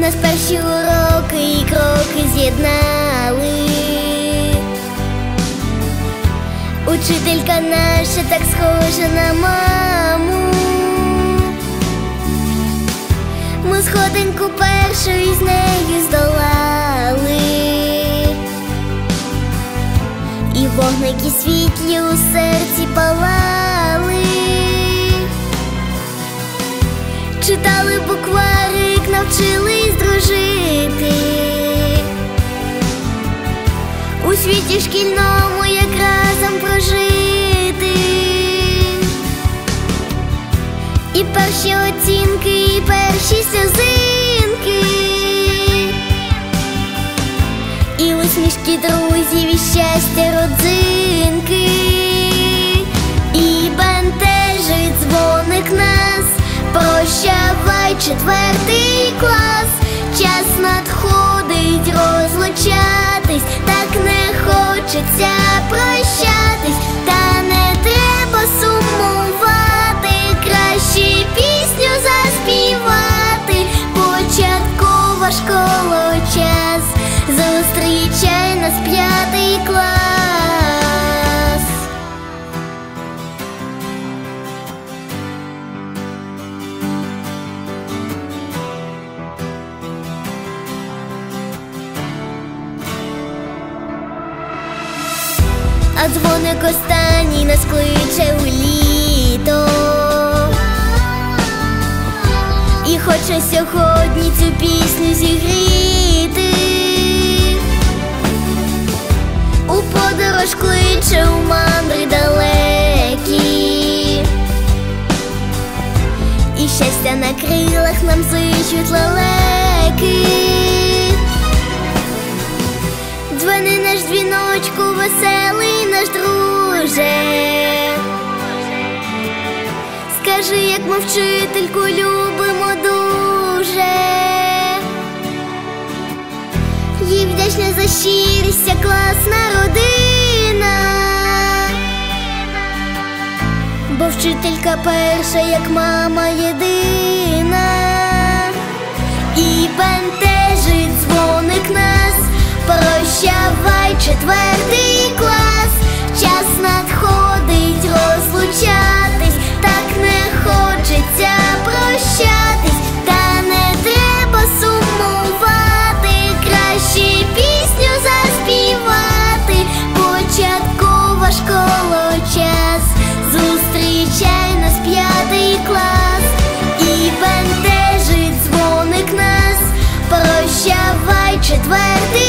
Нас перші уроки і кроки з'єднали. Учителька наша так схожа на маму. Ми сходинку першу із нею здолали. І вогники світлі у серці палали. Читали букварик, навчились дружити. У світі шкільному як разом прожити. І перші оцінки, і перші сльозинки, і усмішки друзів, і щастя родзинки. І бентежить дзвоник нас: прощавай, 4 клас. Час надходить розлучатись, так не хочеться прощатись. Та не треба сумувати, краще пісню заспівати. Початкова школа, час, зустрічай нас 5 клас. А дзвоник останній нас кличе у літо. І хоче сьогодні цю пісню зігріти. У подорож кличе, у мандри далекі. І щастя на крилах нам зичуть лелеки. Дзвони наш дзвіночку, веселий наш друже. Скажи, як ми вчительку любимо дуже. Їй вдячна за щирість, класна родина. Бо вчителька перша, як мама єдина. І бентежить дзвоник нас: прощавай, 4 клас. Час надходить розлучатись, так не хочеться прощатись. Та не треба сумувати, краще пісню заспівати. Початкова школа, час, зустрічай нас 5 клас. І бентежить дзвоник нас: прощавай, 4